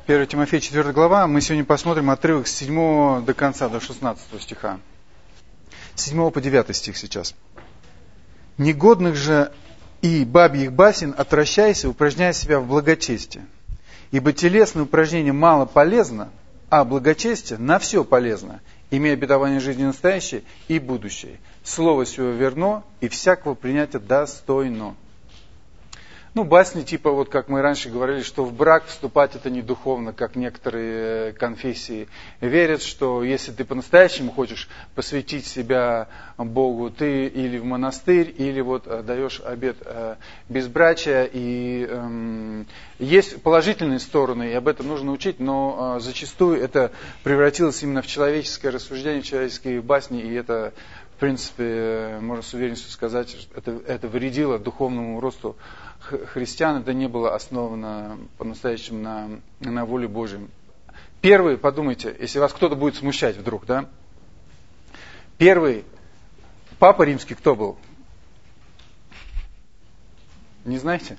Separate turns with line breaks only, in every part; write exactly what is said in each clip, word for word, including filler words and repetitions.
первое Тимофея, четвёртая глава. Мы сегодня посмотрим отрывок с седьмого до конца, до шестнадцатого стиха. С седьмого по девятый стих сейчас. «Негодных же и бабьих басен отвращайся, упражняя себя в благочестии. Ибо телесное упражнение мало полезно, а благочестие на все полезно, имея обетование жизни настоящей и будущей. Слово сего верно, и всякого принятия достойно». Ну, басни, типа, вот как мы раньше говорили, что в брак вступать это не духовно, как некоторые конфессии верят, что если ты по-настоящему хочешь посвятить себя Богу, ты или в монастырь, или вот даешь обет безбрачия. И эм, есть положительные стороны, и об этом нужно учить, но э, зачастую это превратилось именно в человеческое рассуждение, в человеческие басни, и это, в принципе, можно с уверенностью сказать, это, это вредило духовному росту христиан, это не было основано по-настоящему на, на воле Божьей. Первый, подумайте, если вас кто-то будет смущать вдруг, да? Первый Папа Римский кто был? Не знаете?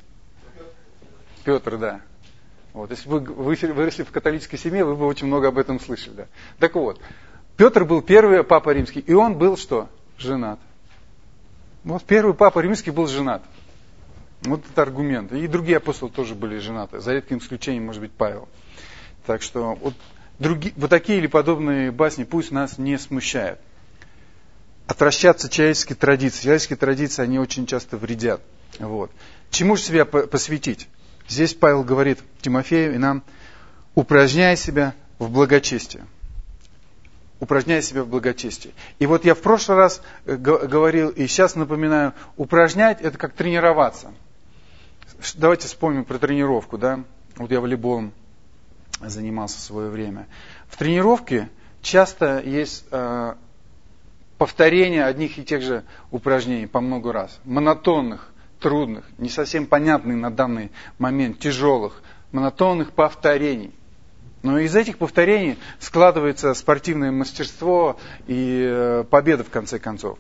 Петр, да. Вот, если бы вы выросли в католической семье, вы бы очень много об этом слышали. Да? Так вот, Петр был первый Папа Римский, и он был что? Женат. Вот первый Папа Римский был женат. Вот это аргумент. И другие апостолы тоже были женаты. За редким исключением, может быть, Павел. Так что вот, другие, вот такие или подобные басни пусть нас не смущают. Отвращаться человеческие традиции. Человеческие традиции, они очень часто вредят. Вот. Чему же себя посвятить? Здесь Павел говорит Тимофею и нам: упражняй себя в благочестии. Упражняй себя в благочестии. И вот я в прошлый раз говорил, и сейчас напоминаю, упражнять это как тренироваться. Давайте вспомним про тренировку, да? Вот я волейболом занимался в свое время. В тренировке часто есть э, повторение одних и тех же упражнений по много раз. Монотонных, трудных, не совсем понятных на данный момент, тяжелых, монотонных повторений. Но из этих повторений складывается спортивное мастерство и э, победа в конце концов.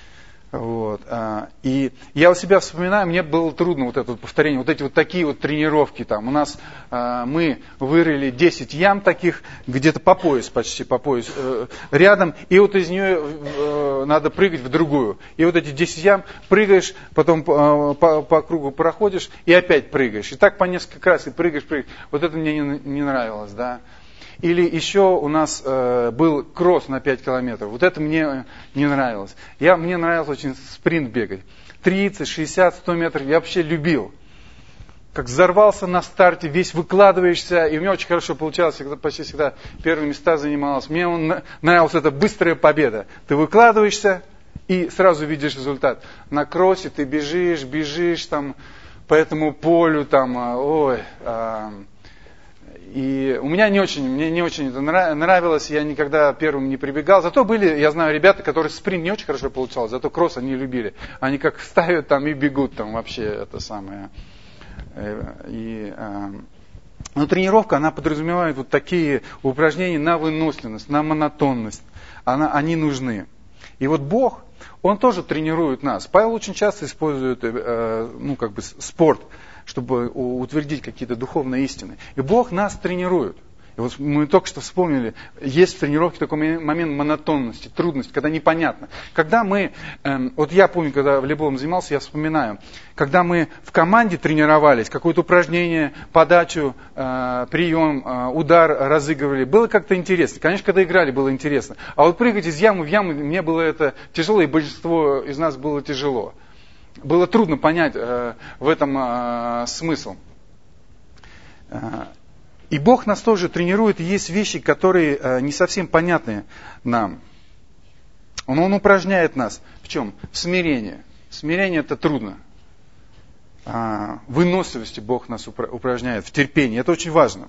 Вот. И я у себя вспоминаю, мне было трудно вот это вот повторение, вот эти вот такие вот тренировки там. У нас мы вырыли десять ям таких, где-то по пояс, почти по пояс рядом, и вот из нее надо прыгать в другую. И вот эти десять ям прыгаешь, потом по, по, по кругу проходишь и опять прыгаешь. И так по несколько раз и прыгаешь, прыгаешь. Вот это мне не, не нравилось, да. Или еще у нас э, был кросс на пять километров. Вот это мне не нравилось. Я, мне нравилось очень спринт бегать. тридцать, шестьдесят, сто метров я вообще любил. Как взорвался на старте, весь выкладываешься. И у меня очень хорошо получалось, всегда, почти всегда первые места занималась. Мне он, нравилась эта быстрая победа. Ты выкладываешься и сразу видишь результат. На кроссе ты бежишь, бежишь там по этому полю. Там, ой... Э, И у меня не очень, мне не очень это нравилось, я никогда первым не прибегал. Зато были, я знаю, ребята, которые спринт не очень хорошо получалось, зато кросс они любили. Они как ставят там и бегут там вообще это самое. И, но тренировка, она подразумевает вот такие упражнения на выносливость, на монотонность. Она, они нужны. И вот Бог, Он тоже тренирует нас. Павел очень часто использует ну, как бы спорт, чтобы утвердить какие-то духовные истины. И Бог нас тренирует. И вот мы только что вспомнили, есть в тренировке такой момент монотонности, трудности, когда непонятно. Когда мы, э, вот я помню, когда волейболом занимался, я вспоминаю, когда мы в команде тренировались, какое-то упражнение, подачу, э, прием, э, удар разыгрывали, было как-то интересно. Конечно, когда играли, было интересно. А вот прыгать из ямы в яму, мне было это тяжело, и большинство из нас было тяжело. Было трудно понять э, в этом э, смысл. Э, и Бог нас тоже тренирует, и есть вещи, которые э, не совсем понятны нам. Он, он упражняет нас в чем? В смирении. Смирение это трудно. Э, в выносливости Бог нас упражняет, в терпении. Это очень важно.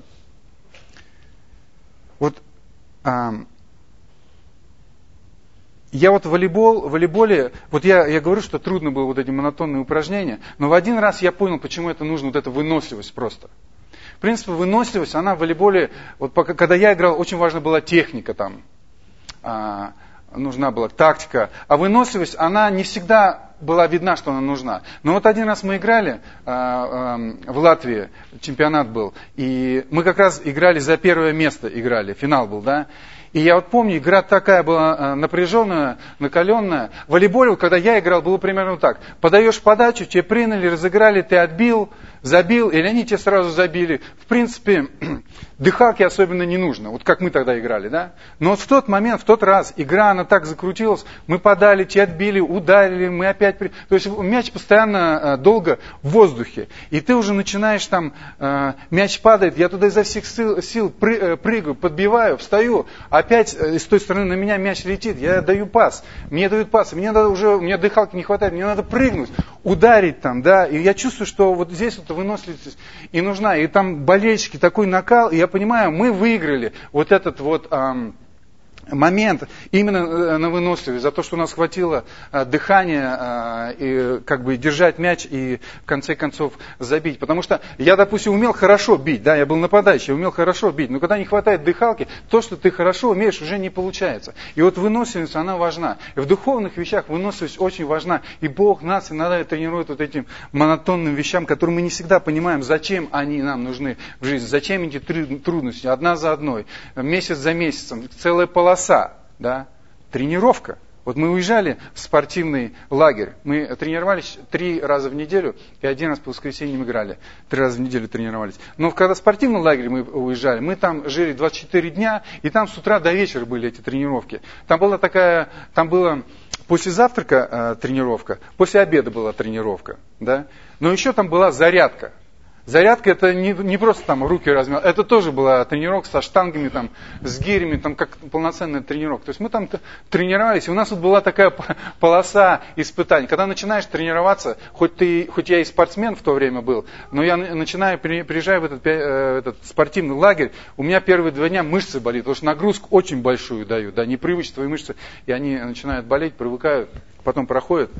Вот... Э, Я вот в волейбол, в волейболе, вот я, я говорю, что трудно было вот эти монотонные упражнения, но в один раз я понял, почему это нужно, вот эта выносливость просто. В принципе, выносливость, она в волейболе, вот пока, когда я играл, очень важна была техника там. А, нужна была тактика, а выносливость, она не всегда была видна, что она нужна. Но вот один раз мы играли э, э, в Латвии, чемпионат был, и мы как раз играли за первое место, играли, финал был, да. И я вот помню, игра такая была напряженная, накаленная. В волейболе, когда я играл, было примерно так. Подаешь подачу, тебе приняли, разыграли, ты отбил, забил, или они тебе сразу забили. В принципе, дыхалки особенно не нужно, вот как мы тогда играли, да. Но вот в тот момент, в тот раз, игра, она так закрутилась, мы подали, те отбили, ударили, мы опять... При... То есть мяч постоянно долго в воздухе. И ты уже начинаешь там, мяч падает, я туда изо всех сил, сил прыгаю, подбиваю, встаю, опять с той стороны на меня мяч летит, я даю пас, мне дают пас, мне надо уже, мне дыхалки не хватает, мне надо прыгнуть, ударить там, да, и я чувствую, что вот здесь вот выносливость и нужна, и там болельщики, такой накал, и я понимаю, мы выиграли вот этот вот эм, момент именно на выносливость, за то, что у нас хватило э, дыхания э, и как бы держать мяч и в конце концов забить. Потому что я, допустим, умел хорошо бить, да, я был нападающий, умел хорошо бить, но когда не хватает дыхалки, то, что ты хорошо умеешь, уже не получается. И вот выносливость, она важна. И в духовных вещах выносливость очень важна. И Бог нас иногда тренирует вот этим монотонным вещам, которые мы не всегда понимаем, зачем они нам нужны в жизни, зачем эти трудности, одна за одной, месяц за месяцем, целая полоса. Да, тренировка. Вот мы уезжали в спортивный лагерь, мы тренировались три раза в неделю и один раз по воскресеньям играли. Три раза в неделю тренировались. Но когда в спортивный лагерь мы уезжали, мы там жили двадцать четыре дня, и там с утра до вечера были эти тренировки. Там была такая, там было после завтрака э, тренировка, после обеда была тренировка, да. Но еще там была зарядка. Зарядка это не, не просто там руки размял, это тоже была тренировка со штангами, там, с гирями, там как полноценная тренировка. То есть мы там тренировались, и у нас вот была такая полоса испытаний. Когда начинаешь тренироваться, хоть, ты, хоть я и спортсмен в то время был, но я начинаю, приезжаю в этот, этот спортивный лагерь, у меня первые два дня мышцы болят, потому что нагрузку очень большую дают, да, непривычные твои мышцы, и они начинают болеть, привыкают, потом проходят,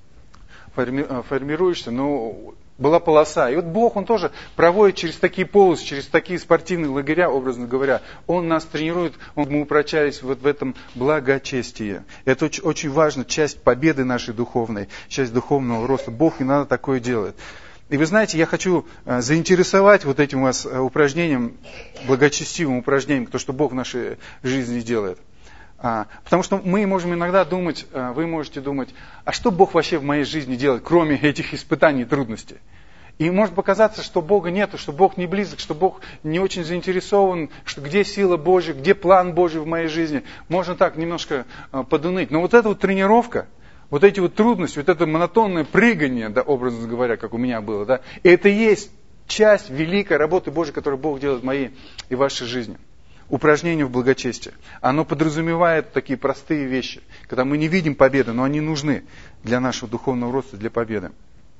форми, формируешься, но... Была полоса. И вот Бог, Он тоже проводит через такие полосы, через такие спортивные лагеря, образно говоря. Он нас тренирует, он, мы упрочались вот в этом благочестии. Это очень, очень важно, часть победы нашей духовной, часть духовного роста. Бог иногда такое делает. И вы знаете, я хочу заинтересовать вот этим вас упражнением, благочестивым упражнением, то, что Бог в нашей жизни делает. Потому что мы можем иногда думать, вы можете думать, а что Бог вообще в моей жизни делает, кроме этих испытаний и трудностей? И может показаться, что Бога нету, что Бог не близок, что Бог не очень заинтересован, что где сила Божья, где план Божий в моей жизни. Можно так немножко подуныть. Но вот эта вот тренировка, вот эти вот трудности, вот это монотонное прыгание, да, образно говоря, как у меня было, да, это и есть часть великой работы Божьей, которую Бог делает в моей и вашей жизни. Упражнение в благочестии. Оно подразумевает такие простые вещи, когда мы не видим победы, но они нужны для нашего духовного роста, для победы.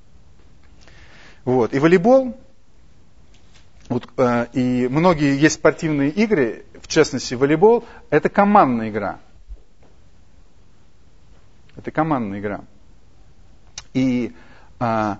Вот. И волейбол, вот, э, и многие есть спортивные игры, в частности волейбол, это командная игра. Это командная игра. И э,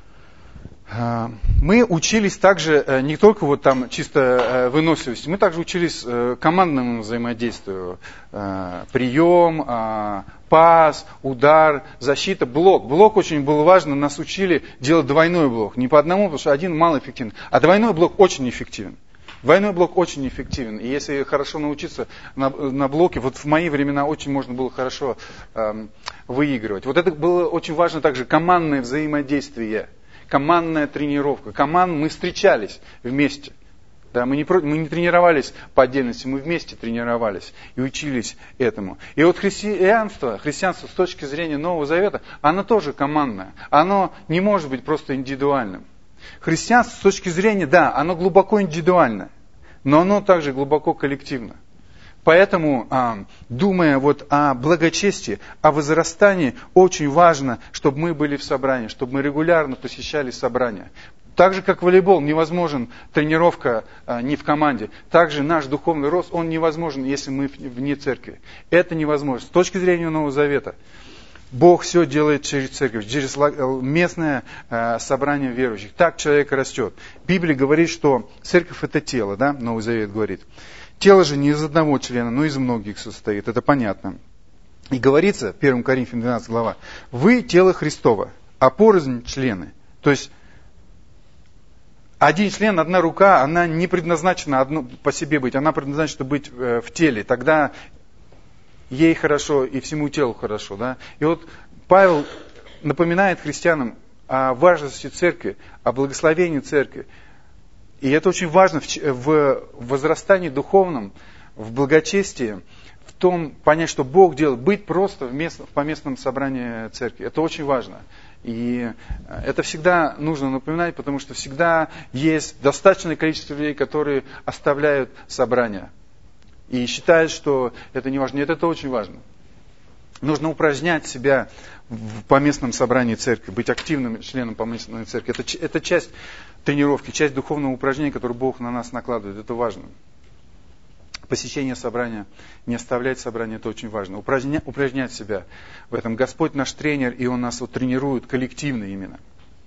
мы учились также не только вот там чисто выносливости, мы также учились командному взаимодействию. Прием, пас, удар, защита, блок. Блок очень был важно, нас учили делать двойной блок. Не по одному, потому что один малоэффективен, а двойной блок очень эффективен. Двойной блок очень эффективен. И если хорошо научиться на, на блоке, вот в мои времена очень можно было хорошо э, выигрывать. Вот это было очень важно также командное взаимодействие. Командная тренировка. Команд мы встречались вместе. Да, мы, не, мы не тренировались по отдельности, мы вместе тренировались и учились этому. И вот христианство, христианство с точки зрения Нового Завета, оно тоже командное. Оно не может быть просто индивидуальным. Христианство с точки зрения, да, оно глубоко индивидуальное, но оно также глубоко коллективно. Поэтому, думая вот о благочестии, о возрастании, очень важно, чтобы мы были в собрании, чтобы мы регулярно посещали собрания. Так же, как волейбол, невозможен тренировка не в команде. Также наш духовный рост, он невозможен, если мы вне церкви. Это невозможно. С точки зрения Нового Завета, Бог все делает через церковь, через местное собрание верующих. Так человек растет. Библия говорит, что церковь это тело, да, Новый Завет говорит. Тело же не из одного члена, но из многих состоит, это понятно. И говорится, первое Коринфянам двенадцатая глава, вы тело Христово, а порознь члены. То есть, один член, одна рука, она не предназначена одну, по себе быть, она предназначена быть э, в теле. Тогда ей хорошо и всему телу хорошо. Да? И вот Павел напоминает христианам о важности церкви, о благословении церкви. И это очень важно в, в возрастании духовном, в благочестии, в том понять, что Бог делает, быть просто в, мест, в поместном собрании церкви. Это очень важно. И это всегда нужно напоминать, потому что всегда есть достаточное количество людей, которые оставляют собрания. И считают, что это не важно. Нет, это очень важно. Нужно упражнять себя в поместном собрании церкви, быть активным членом поместной церкви. Это, это часть тренировки, часть духовного упражнения, которое Бог на нас накладывает. Это важно. Посещение собрания, не оставлять собрание, это очень важно. Упражня, упражнять себя в этом. Господь наш тренер, и Он нас вот тренирует коллективно именно.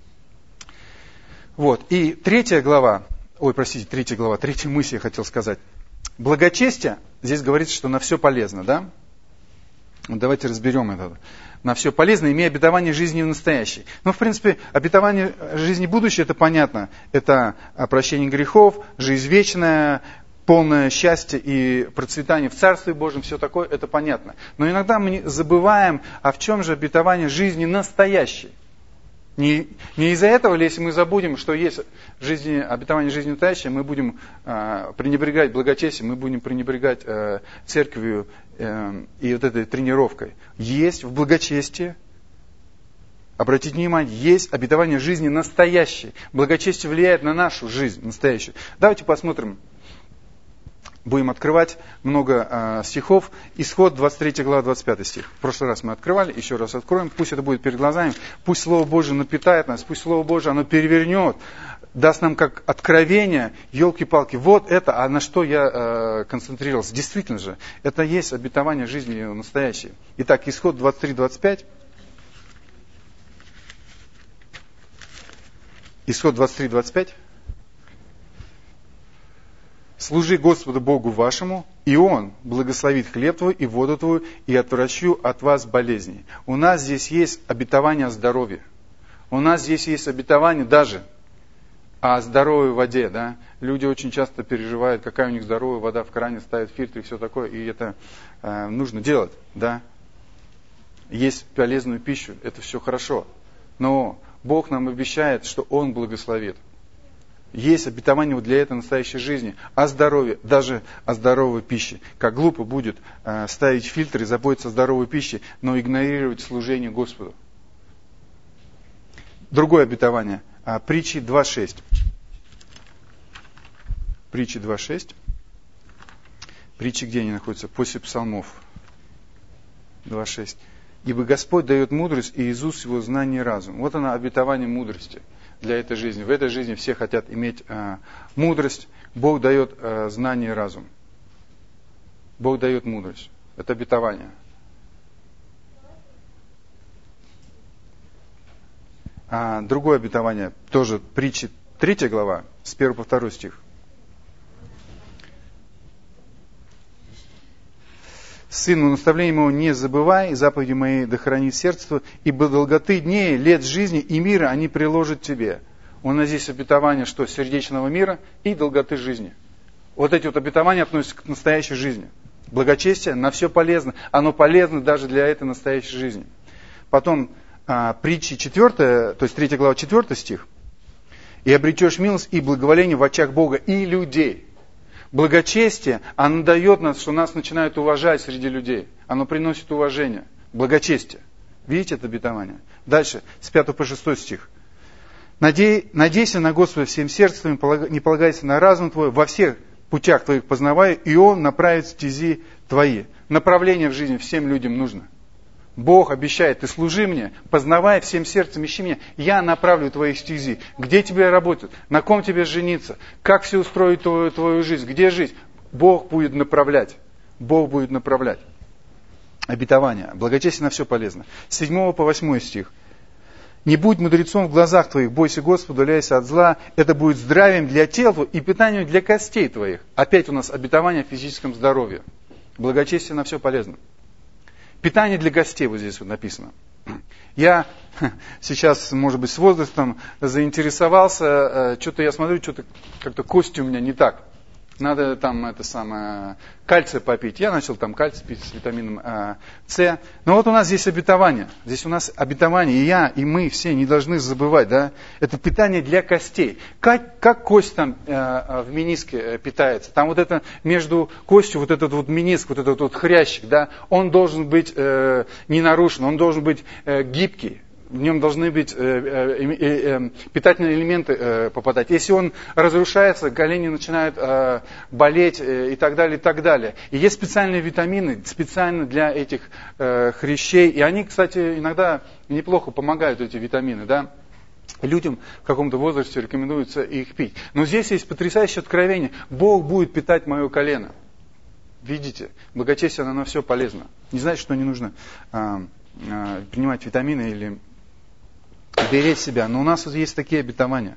Вот. И третья глава, ой, простите, третья глава, третья мысль я хотел сказать. Благочестие, здесь говорится, что на все полезно, да? Вот давайте разберем это. На все полезно, имея обетование жизни в настоящей. Ну, в принципе, обетование жизни будущей, это понятно. Это прощение грехов, жизнь вечная, полное счастье и процветание в Царстве Божьем, все такое, это понятно. Но иногда мы забываем, а в чем же обетование жизни настоящей. Не, не из-за этого ли, если мы забудем, что есть жизни, обетование жизни настоящей, мы будем э, пренебрегать благочестием, мы будем пренебрегать э, церковью э, и вот этой тренировкой. Есть в благочестии, обратите внимание, есть обетование жизни настоящей. Благочестие влияет на нашу жизнь настоящую. Давайте посмотрим. Будем открывать много э, стихов. Исход, двадцать третья глава, двадцать пятый стих. В прошлый раз мы открывали, еще раз откроем. Пусть это будет перед глазами. Пусть Слово Божие напитает нас. Пусть Слово Божие, оно перевернет. Даст нам как откровение. Елки-палки, вот это, а на что я э, концентрировался. Действительно же, это есть обетование жизни настоящей. Итак, Исход двадцать три двадцать пять. Исход двадцать три двадцать пять. Служи Господу Богу вашему, и Он благословит хлеб твой и воду твою, и отвращу от вас болезней. У нас здесь есть обетование о здоровье. У нас здесь есть обетование даже о здоровой воде. Да? Люди очень часто переживают, какая у них здоровая вода в кране, ставят фильтр и все такое, и это э, нужно делать. Да? Есть полезную пищу, это все хорошо. Но Бог нам обещает, что Он благословит. Есть обетование для этой настоящей жизни, о здоровье, даже о здоровой пище. Как глупо будет э, ставить фильтры, заботиться о здоровой пище, но игнорировать служение Господу. Другое обетование. Э, притчи два шесть. Притчи два шесть. Притчи где они находятся? После псалмов. два шесть. Ибо Господь дает мудрость, и из уст его знание и разум. Вот оно, обетование мудрости для этой жизни. В этой жизни все хотят иметь э, мудрость. Бог дает э, знание и разум. Бог дает мудрость. Это обетование. А другое обетование, тоже притчи, третья глава, с первого по второй стих. Сыну, наставлением его не забывай, заповеди мои да хранит сердце, ибо долготы дней, лет жизни и мира они приложат тебе. У нас здесь обетование, что сердечного мира и долготы жизни. Вот эти вот обетования относятся к настоящей жизни. Благочестие на все полезно. Оно полезно даже для этой настоящей жизни. Потом а, притчи четвертая, то есть третья глава, четвертый стих. И обретешь милость и благоволение в очах Бога и людей. Благочестие, оно дает нас, что нас начинают уважать среди людей. Оно приносит уважение. Благочестие. Видите это обетование? Дальше, с пятого по шестой стих. Надей, надейся на Господа всем сердцем, не полагайся на разум твой, во всех путях твоих познавай, и Он направит стези твои. Направление в жизни всем людям нужно. Бог обещает, ты служи мне, познавай всем сердцем, ищи меня, я направлю твои стези. Где тебе работать, на ком тебе жениться, как все устроить твою, твою жизнь, где жить. Бог будет направлять. Бог будет направлять. Обетование. Благочестие на все полезно. С седьмого по восьмой стих. Не будь мудрецом в глазах твоих, бойся Господа, удаляйся от зла. Это будет здравием для тела твоего и питанием для костей твоих. Опять у нас обетование о физическом здоровье. Благочестие на все полезно. Питание для гостей, вот здесь вот написано. Я сейчас, может быть, с возрастом заинтересовался, что-то я смотрю, что-то как-то кости у меня не так. Надо там это самое, кальция попить. Я начал там кальций пить с витамином э, С. Но вот у нас здесь обетование. Здесь у нас обетование. И я, и мы все не должны забывать, да, это питание для костей. Как, как кость там э, в мениске питается? Там вот это между костью, вот этот вот мениск, вот этот вот хрящик, да, он должен быть э, не нарушен, он должен быть э, гибкий. В нем должны быть э, э, э, питательные элементы э, попадать. Если он разрушается, колени начинают э, болеть э, и так далее, и так далее. И есть специальные витамины, специально для этих э, хрящей. И они, кстати, иногда неплохо помогают, эти витамины, да. Людям в каком-то возрасте рекомендуется их пить. Но здесь есть потрясающее откровение. Бог будет питать мое колено. Видите, благочестие, оно на все полезно. Не значит, что не нужно э, э, принимать витамины или беречь себя. Но у нас вот есть такие обетования.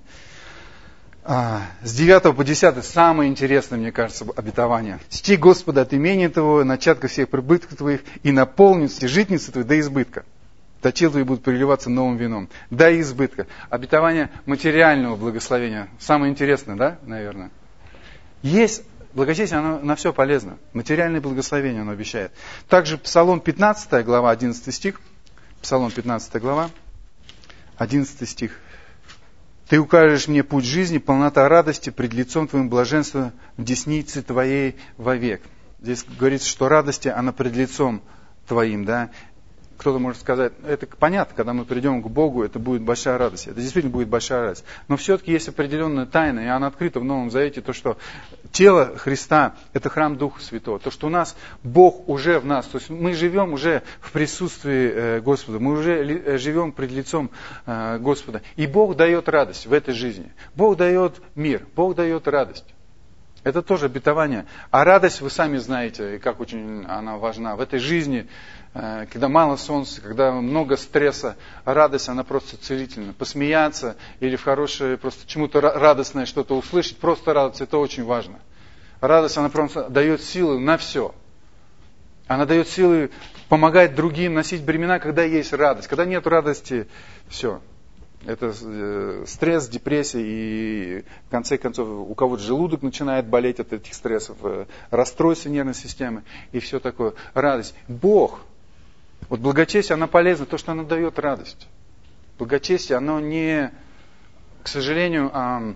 А, с девятого по десятый самое интересное, мне кажется, обетование. «Чти Господа от имени Твоего, начатка всех прибытков Твоих, и наполнится житницы Твои до избытка. Точил Твои будут переливаться новым вином». До избытка. Обетование материального благословения. Самое интересное, да, наверное? Есть благочестие, оно на все полезно. Материальное благословение оно обещает. Также Псалом пятнадцатая глава, одиннадцатый стих. Псалом пятнадцатая глава. одиннадцатый стих. «Ты укажешь мне путь жизни, полнота радости, пред лицом Твоим блаженства в деснице Твоей вовек». Здесь говорится, что радости, она пред лицом Твоим, да. Кто-то может сказать, это понятно, когда мы придем к Богу, это будет большая радость. Это действительно будет большая радость. Но все-таки есть определенная тайна, и она открыта в Новом Завете, то, что тело Христа – это храм Духа Святого. То, что у нас Бог уже в нас. То есть мы живем уже в присутствии Господа, мы уже живем пред лицом Господа. И Бог дает радость в этой жизни. Бог дает мир, Бог дает радость. Это тоже обетование. А радость, вы сами знаете, и как очень она важна. В этой жизни, когда мало солнца, когда много стресса, радость, она просто целительна. Посмеяться или в хорошее, просто чему-то радостное что-то услышать, просто радоваться, это очень важно. Радость, она просто дает силы на все. Она дает силы помогать другим носить бремена, когда есть радость. Когда нет радости, все. Это стресс, депрессия, и в конце концов у кого-то желудок начинает болеть от этих стрессов, расстройство нервной системы и все такое. Радость. Бог. Вот благочестие, оно полезно, то, что оно дает радость. Благочестие, оно не, к сожалению, а,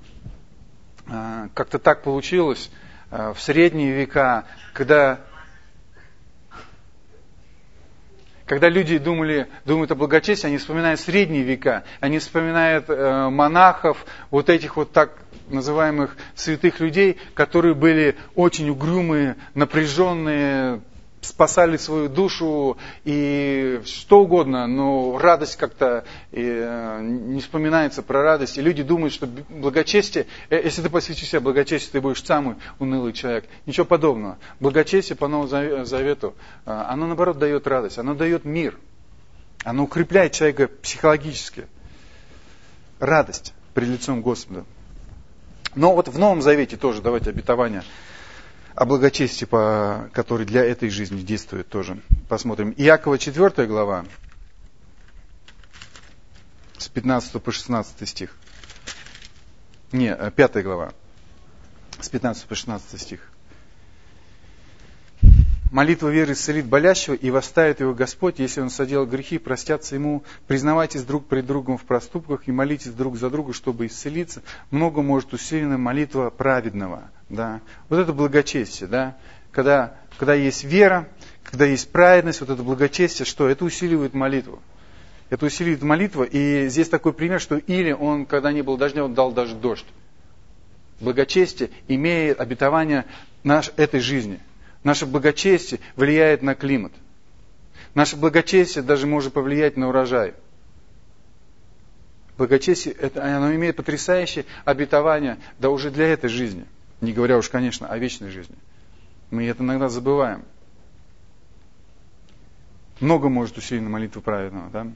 а, как-то так получилось а, в средние века, когда... Когда люди думали, думают о благочестии, они вспоминают средние века, они вспоминают э, монахов, вот этих вот так называемых святых людей, которые были очень угрюмые, напряженные, спасали свою душу и что угодно, но радость как-то э, не вспоминается про радость. И люди думают, что благочестие, э, если ты посвятишь себя благочестию, ты будешь самый унылый человек. Ничего подобного. Благочестие по Новому Завету, э, оно наоборот дает радость, оно дает мир. Оно укрепляет человека психологически. Радость пред лицом Господа. Но вот в Новом Завете тоже, давайте обетование о благочестии, который для этой жизни действует тоже. Посмотрим. Иакова четвёртая глава, с пятнадцатого по шестнадцатый стих. Не, пятая глава, с пятнадцатого по шестнадцатый стих. «Молитва веры исцелит болящего, и восставит его Господь, если он соделал грехи, простятся ему. Признавайтесь друг пред другом в проступках и молитесь друг за друга, чтобы исцелиться. Много может усилена молитва праведного». Да. Вот это благочестие, да. Когда, когда есть вера, когда есть праведность, вот это благочестие, что? Это усиливает молитву. Это усиливает молитву, и здесь такой пример, что Или, он, когда не было дождя, он дал даже дождь. Благочестие имеет обетование наш, этой жизни. Наше благочестие влияет на климат. Наше благочестие даже может повлиять на урожай. Благочестие, это, оно имеет потрясающее обетование, да уже для этой жизни. Не говоря уж, конечно, о вечной жизни. Мы это иногда забываем. Много может усилена молитва праведного. Да?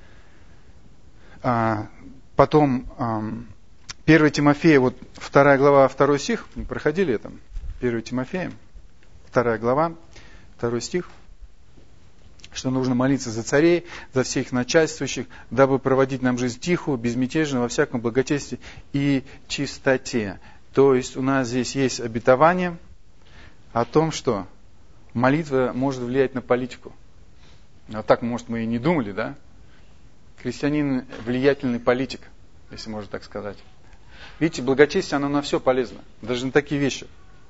А, потом, а, первое Тимофея, вот вторая глава, второй стих, мы проходили это. первое Тимофея, вторая глава, второй стих. что нужно молиться за царей, за всех начальствующих, дабы проводить нам жизнь тихую, безмятежную, во всяком благочестии и чистоте. То есть у нас здесь есть обетование о том, что молитва может влиять на политику. А так, может, мы и не думали, да? Христианин влиятельный политик, если можно так сказать. Видите, благочестие, оно на все полезно, даже на такие вещи.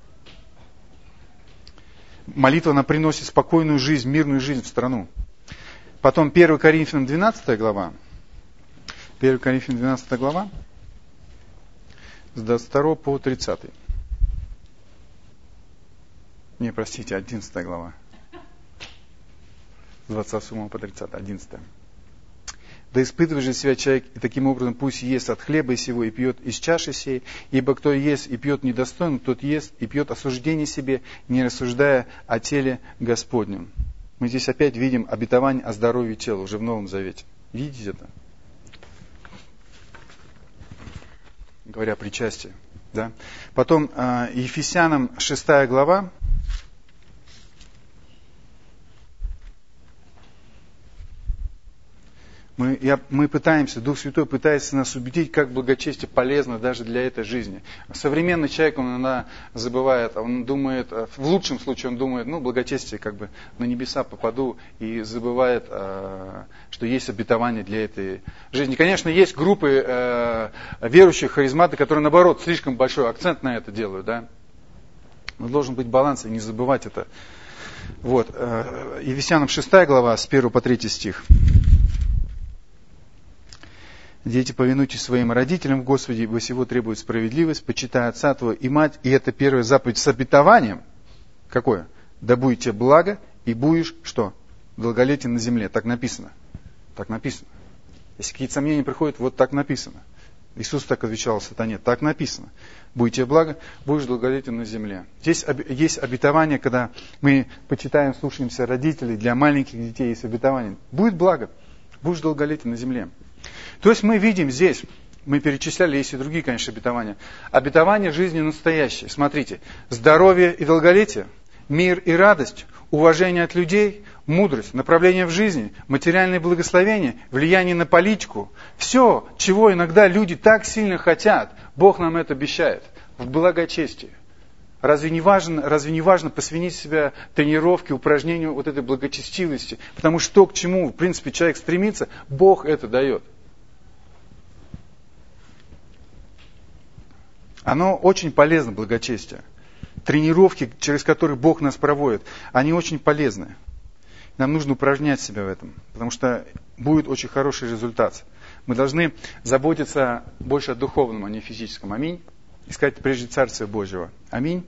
Молитва, она приносит спокойную жизнь, мирную жизнь в страну. Потом первое Коринфянам двенадцатая глава. первое Коринфянам двенадцатая глава. С двадцать второго по тридцатый. Не, простите, одиннадцатая глава. С двадцать седьмого по тридцатый, одиннадцатая. Да испытывает же себя человек, и таким образом пусть ест от хлеба сего и пьет из чаши сей, ибо кто ест и пьет недостойно, тот ест и пьет осуждение себе, не рассуждая о теле Господнем. Мы здесь опять видим обетование о здоровье тела, уже в Новом Завете. Видите это? Говоря о причастии. Да? Потом Ефесянам шестая глава. Мы, я, мы пытаемся, Дух Святой пытается нас убедить, как благочестие полезно даже для этой жизни. Современный человек, он иногда забывает, он думает, в лучшем случае он думает, ну, благочестие, как бы на небеса попаду, и забывает, что есть обетование для этой жизни. Конечно, есть группы верующих, харизматы, которые, наоборот, слишком большой акцент на это делают, да. Но должен быть баланс, и не забывать это. Вот, Ефесянам шестая глава, с первого по третий стих. Дети, повинуйтесь своим родителям в Господе, ибо сего требует справедливость, почитай отца твоего и мать. И это первая заповедь с обетованием. Какое? Да будет тебе благо, и будешь, что? Долголетен на земле. Так написано. Так написано. Если какие-то сомнения приходят, вот так написано. Иисус так отвечал сатане. Так написано. Будет тебе благо, будешь долголетен на земле. Здесь есть обетование, когда мы почитаем, слушаемся родителей, для маленьких детей есть обетование. Будет благо, будешь долголетен на земле. То есть мы видим здесь, мы перечисляли, есть и другие, конечно, обетования. Обетование жизни настоящей. Смотрите, здоровье и долголетие, мир и радость, уважение от людей, мудрость, направление в жизни, материальное благословение, влияние на политику. Все, чего иногда люди так сильно хотят, Бог нам это обещает в благочестии. Разве не важно, разве не важно посвятить себя тренировке, упражнению вот этой благочестивости? Потому что то, к чему, в принципе, человек стремится, Бог это дает. Оно очень полезно, благочестие. Тренировки, через которые Бог нас проводит, они очень полезны. Нам нужно упражнять себя в этом, потому что будет очень хороший результат. Мы должны заботиться больше о духовном, а не о физическом. Аминь. Искать прежде Царствия Божьего. Аминь.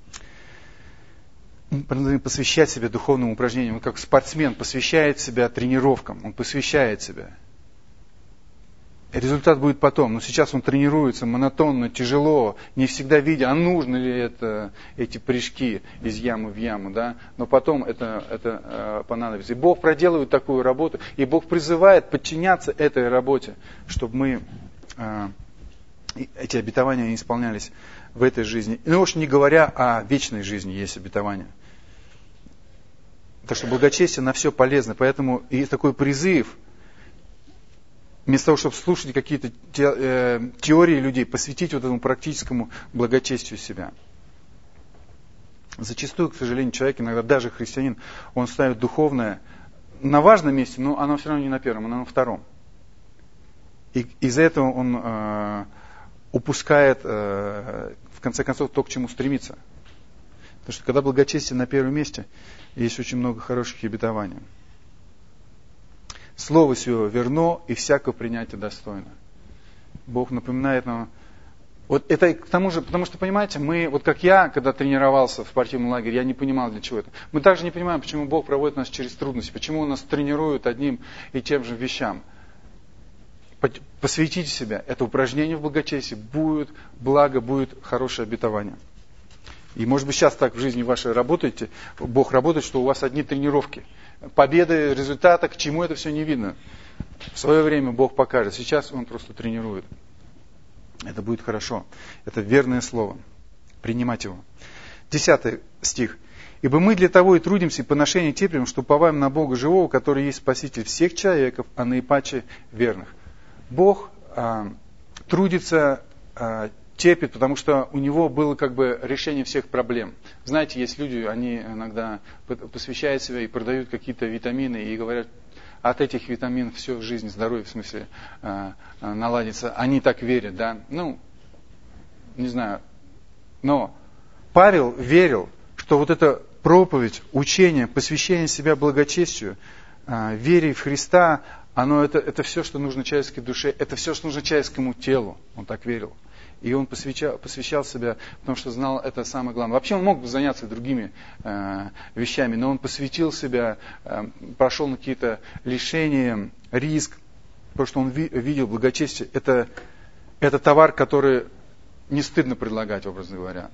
Мы должны посвящать себя духовным упражнениям. Он как спортсмен посвящает себя тренировкам. Он посвящает себя. Результат будет потом. Но сейчас он тренируется монотонно, тяжело, не всегда видя, а нужно ли это, эти прыжки из ямы в яму. Да? Но потом это, это э, понадобится. И Бог проделывает такую работу. И Бог призывает подчиняться этой работе, чтобы мы, э, эти обетования исполнялись в этой жизни. Ну уж не говоря о вечной жизни, есть обетования. Так что благочестие на все полезно. Поэтому и такой призыв, вместо того, чтобы слушать какие-то теории людей, посвятить вот этому практическому благочестию себя. Зачастую, к сожалению, человек, иногда даже христианин, он ставит духовное на важном месте, но оно все равно не на первом, оно на втором. И из-за этого он э, упускает, э, в конце концов, то, к чему стремится. Потому что когда благочестие на первом месте, есть очень много хороших обетований. Слово сие верно, и всякого принятия достойно. Бог напоминает нам. Вот это к тому же, потому что, понимаете, мы, вот как я, когда тренировался в спортивном лагере, я не понимал, для чего это. Мы также не понимаем, почему Бог проводит нас через трудности, почему Он нас тренирует одним и тем же вещам. Посвятите себя. Это упражнение в благочестии. Будет благо, будет хорошее обетование. И может быть сейчас так в жизни вашей работаете, Бог работает, что у вас одни тренировки. Победы, результата, к чему это все не видно. В свое время Бог покажет. Сейчас Он просто тренирует. Это будет хорошо. Это верное слово. Принимать его. Десятый стих. Ибо мы для того и трудимся, и поношение терпим, что уповаем на Бога живого, который есть Спаситель всех человеков, а наипаче верных. Бог а, трудится, а, терпит, потому что у Него было как бы решение всех проблем. Знаете, есть люди, они иногда посвящают себя и продают какие-то витамины и говорят, от этих витаминов все в жизни, здоровье, в смысле, а, а, наладится. Они так верят, да? Ну, не знаю. Но Павел верил, что вот эта проповедь, учение, посвящение себя благочестию, вере в Христа, оно это, это все, что нужно человеческой душе, это все, что нужно человеческому телу. Он так верил. И он посвящал, посвящал себя, потому что знал это самое главное. Вообще он мог бы заняться другими э, вещами, но он посвятил себя, э, прошел на какие-то лишения, риск, потому что он ви, видел благочестие. Это, это товар, который не стыдно предлагать, образно говоря.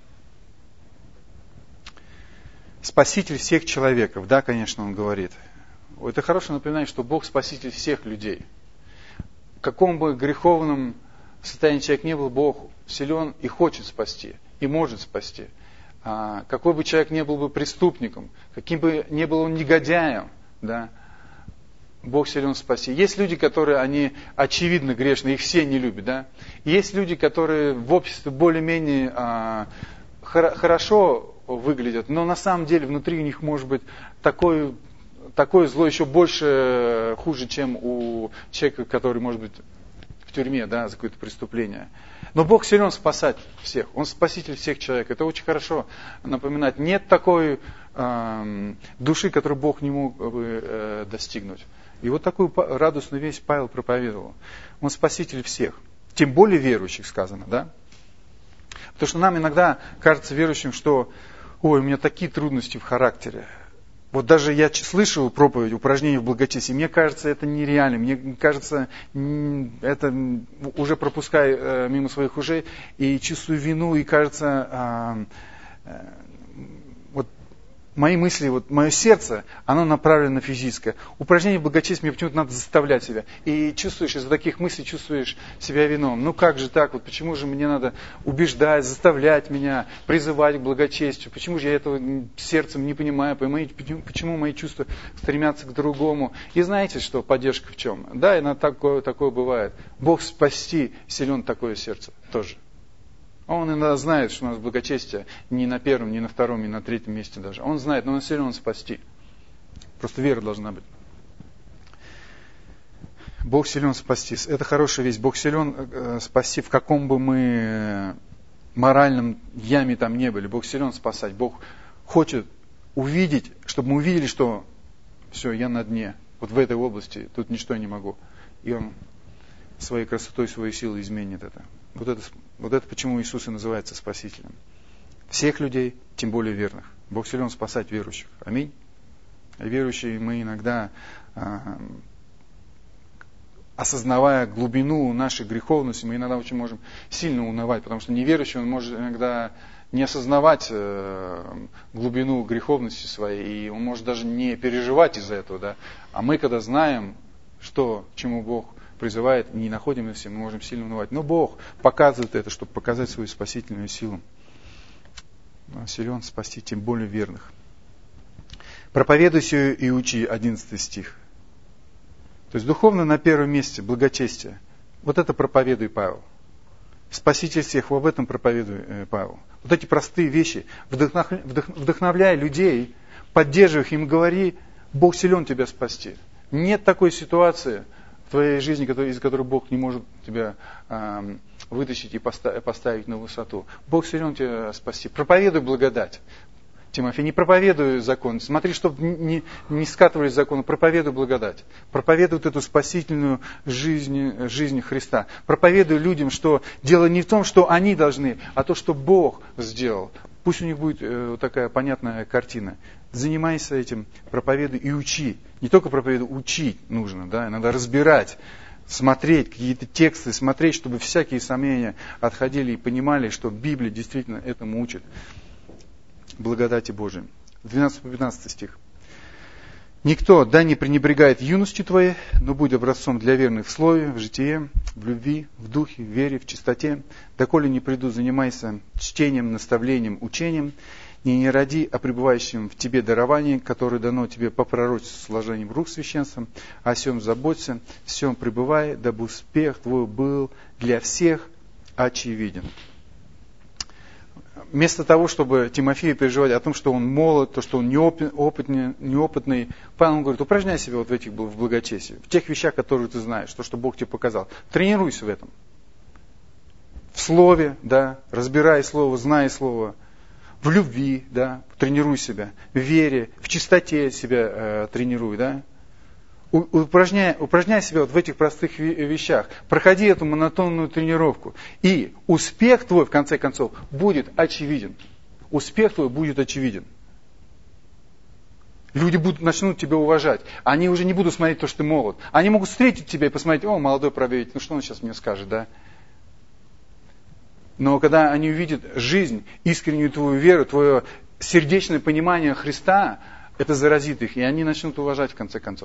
Спаситель всех человеков, да, конечно, он говорит. Это хорошее напоминание, что Бог спаситель всех людей. В каком бы греховном состоянии человек не был, Бог силен и хочет спасти, и может спасти. А какой бы человек не был бы преступником, каким бы ни был он негодяем, да, Бог силен спасти. Есть люди, которые, они очевидно грешны, их все не любят, да. Есть люди, которые в обществе более-менее а, хор- хорошо выглядят, но на самом деле внутри у них может быть такое, такое зло еще больше хуже, чем у человека, который может быть в тюрьме, да, за какое-то преступление. Но Бог силен спасать всех. Он спаситель всех человек. Это очень хорошо напоминать. Нет такой э, души, которую Бог не мог бы э, достигнуть. И вот такую радостную весть Павел проповедовал. Он спаситель всех. Тем более верующих, сказано, да? Потому что нам иногда кажется верующим, что ой, у меня такие трудности в характере. Вот даже я слышу проповедь, упражнения в благочестии, мне кажется, это нереально. Мне кажется, это уже пропускаю мимо своих ушей и чувствую вину, и кажется, вот мои мысли, вот мое сердце, оно направлено на физическое. Упражнение в благочестии мне почему-то надо заставлять себя. И чувствуешь, из-за таких мыслей чувствуешь себя вином. Ну как же так, вот почему же мне надо убеждать, заставлять меня, призывать к благочестию? Почему же я этого сердцем не понимаю? Почему мои чувства стремятся к другому? И знаете, что поддержка в чем? Да, иногда такое, такое бывает. Бог спасти силен такое сердце тоже. Он иногда знает, что у нас благочестие не на первом, не на втором, не на третьем месте даже. Он знает, но он силен спасти. Просто вера должна быть. Бог силен спасти. Это хорошая весть. Бог силен э, спасти, в каком бы мы моральном яме там не были. Бог силен спасать. Бог хочет увидеть, чтобы мы увидели, что все, я на дне. Вот в этой области тут ничто не могу. И Он своей красотой, своей силой изменит это. Вот это, вот это почему Иисус и называется Спасителем. Всех людей, тем более верных. Бог силен спасать верующих. Аминь. И верующие мы иногда, а, осознавая глубину нашей греховности, мы иногда очень можем сильно унывать, потому что неверующий, он может иногда не осознавать э, глубину греховности своей, и он может даже не переживать из-за этого. Да? А мы, когда знаем, что, чему Бог призывает, не находимся, мы можем сильно унывать. Но Бог показывает это, чтобы показать свою спасительную силу. Он силен спасти, тем более верных. Проповедуйся и учи, одиннадцатый стих. То есть духовно на первом месте, благочестие. Вот это проповедуй, Павел. Спаситель всех, об этом проповедуй, Павел. Вот эти простые вещи. Вдохновляй людей, поддерживай их, им говори, Бог силен тебя спасти. Нет такой ситуации в твоей жизни, из которой Бог не может тебя э, вытащить и поставить на высоту. Бог силен тебя спасти. Проповедуй благодать. Тимофей, не проповедуй закон. Смотри, чтобы не, не скатывались законы. Проповедуй благодать. Проповедуй вот эту спасительную жизнь, жизнь Христа. Проповедуй людям, что дело не в том, что они должны, а то, что Бог сделал. Пусть у них будет э, такая понятная картина. Занимайся этим, проповедуй и учи. Не только проповедуй, учить нужно. Да? Надо разбирать, смотреть какие-то тексты, смотреть, чтобы всякие сомнения отходили и понимали, что Библия действительно этому учит. Благодати Божией. двенадцатый по пятнадцатый стих. «Никто, да, не пренебрегает юностью твоей, но будь образцом для верных в слове, в житие, в любви, в духе, в вере, в чистоте. Доколе не приду, занимайся чтением, наставлением, учением. и не ради о пребывающем в тебе даровании, которое дано тебе по пророчеству сложением рук священством, о сем заботься, всем пребывай, дабы успех твой был для всех очевиден. Вместо того, чтобы Тимофею переживать о том, что он молод, то, что он неопытный, неопытный, Павел говорит, упражняй себя вот в этих в благочестии, в тех вещах, которые ты знаешь, то, что Бог тебе показал. Тренируйся в этом. В слове, да, разбирай слово, знай слово. В любви, да, тренируй себя. В вере, в чистоте себя э, тренируй, да. Упражняй, упражняй себя вот в этих простых вещах. Проходи эту монотонную тренировку. И успех твой, в конце концов, будет очевиден. Успех твой будет очевиден. Люди будут, начнут тебя уважать. Они уже не будут смотреть то, что ты молод. Они могут встретить тебя и посмотреть, о, молодой праведник, ну что он сейчас мне скажет, да? Но когда они увидят жизнь, искреннюю твою веру, твое сердечное понимание Христа, это заразит их, и они начнут уважать в конце концов.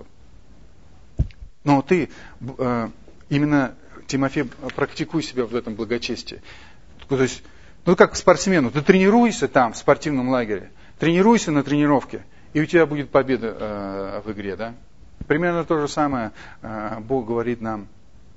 Но ты, именно, Тимофей, практикуй себя в этом благочестии. То есть, ну как спортсмену, ты тренируйся там, в спортивном лагере, тренируйся на тренировке, и у тебя будет победа э, в игре, да? Примерно то же самое э, Бог говорит нам.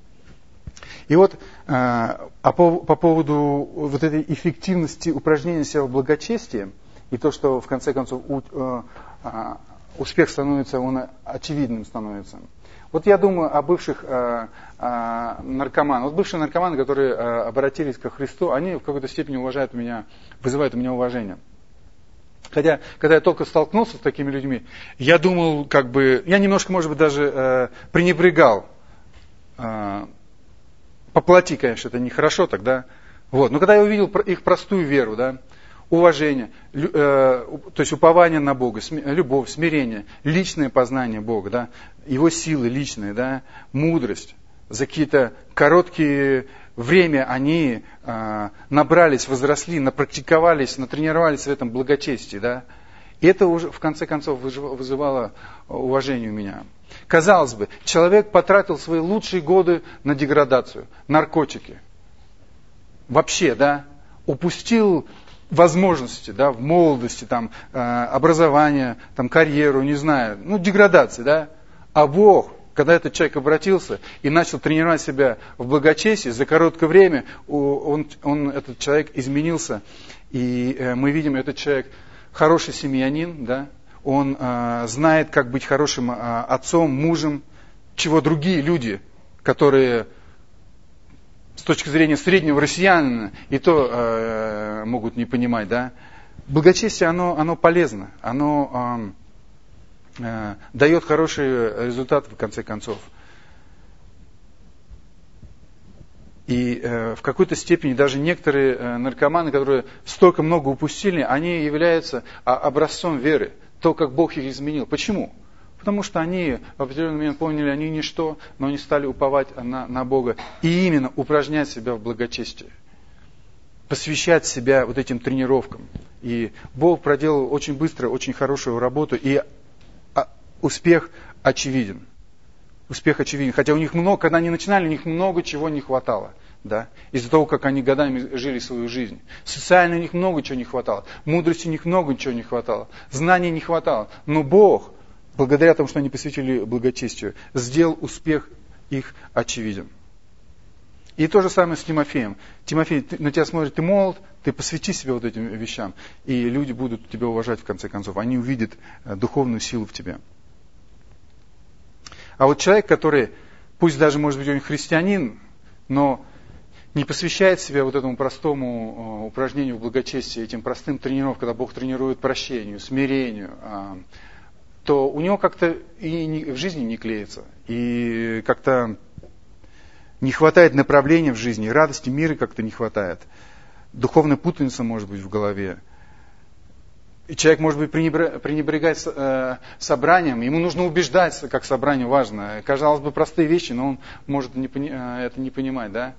И вот э, а по, по поводу вот этой эффективности упражнения себя в благочестии, и то, что в конце концов у, э, э, успех становится, он очевидным становится. Вот я думаю о бывших э, э, наркоманах. Вот бывшие наркоманы, которые э, обратились ко Христу, они в какой-то степени уважают меня, вызывают у меня уважение. Хотя, когда я только столкнулся с такими людьми, я думал, как бы, я немножко, может быть, даже э, пренебрегал. Э, по плоти, конечно, это нехорошо тогда. Вот. Но когда я увидел их простую веру, да, уважение, лю, э, то есть упование на Бога, см, любовь, смирение, личное познание Бога, да, Его силы личные, да, мудрость. За какие-то короткие время они э, набрались, возросли, напрактиковались, натренировались в этом благочестии. Да. И это уже в конце концов вызывало уважение у меня. Казалось бы, человек потратил свои лучшие годы на деградацию, наркотики. Вообще, да, упустил возможности, да, в молодости, там, э, образование, там, карьеру, не знаю, ну, деградация, да. А Бог, когда этот человек обратился и начал тренировать себя в благочестии, за короткое время он, он, этот человек изменился. И э, мы видим, этот человек хороший семьянин, да, он э, знает, как быть хорошим э, отцом, мужем, чего другие люди, которые с точки зрения среднего россиянина и то э, могут не понимать, да. Благочестие, оно, оно полезно, оно э, э, дает хороший результат в конце концов. И э, в какой-то степени даже некоторые э, наркоманы, которые столько много упустили, они являются а, образцом веры, то, как Бог их изменил. Почему? Потому что они в определенный момент поняли, они ничто, но они стали уповать на, на Бога. И именно упражнять себя в благочестии. Посвящать себя вот этим тренировкам. И Бог проделал очень быстро, очень хорошую работу. И успех очевиден. Успех очевиден. Хотя у них много, когда они начинали, у них много чего не хватало. Да? Из-за того, как они годами жили свою жизнь. Социально у них много чего не хватало. Мудрости у них много чего не хватало. Знаний не хватало. Но Бог, благодаря тому, что они посвятили благочестию, сделал успех их очевиден. И то же самое с Тимофеем. Тимофей, ты, на тебя смотрит, ты молод, ты посвяти себя вот этим вещам. И люди будут тебя уважать в конце концов. Они увидят духовную силу в тебе. А вот человек, который, пусть даже, может быть, он христианин, но не посвящает себя вот этому простому упражнению в благочестии, этим простым тренировкам, когда Бог тренирует прощению, смирению, то у него как-то и в жизни не клеится, и как-то не хватает направления в жизни, радости, мира как-то не хватает. Духовная путаница может быть в голове. И человек, может быть, пренебрегать э, собранием, ему нужно убеждать, как собрание важно. Казалось бы, простые вещи, но он может не пони, э, это не понимать, да?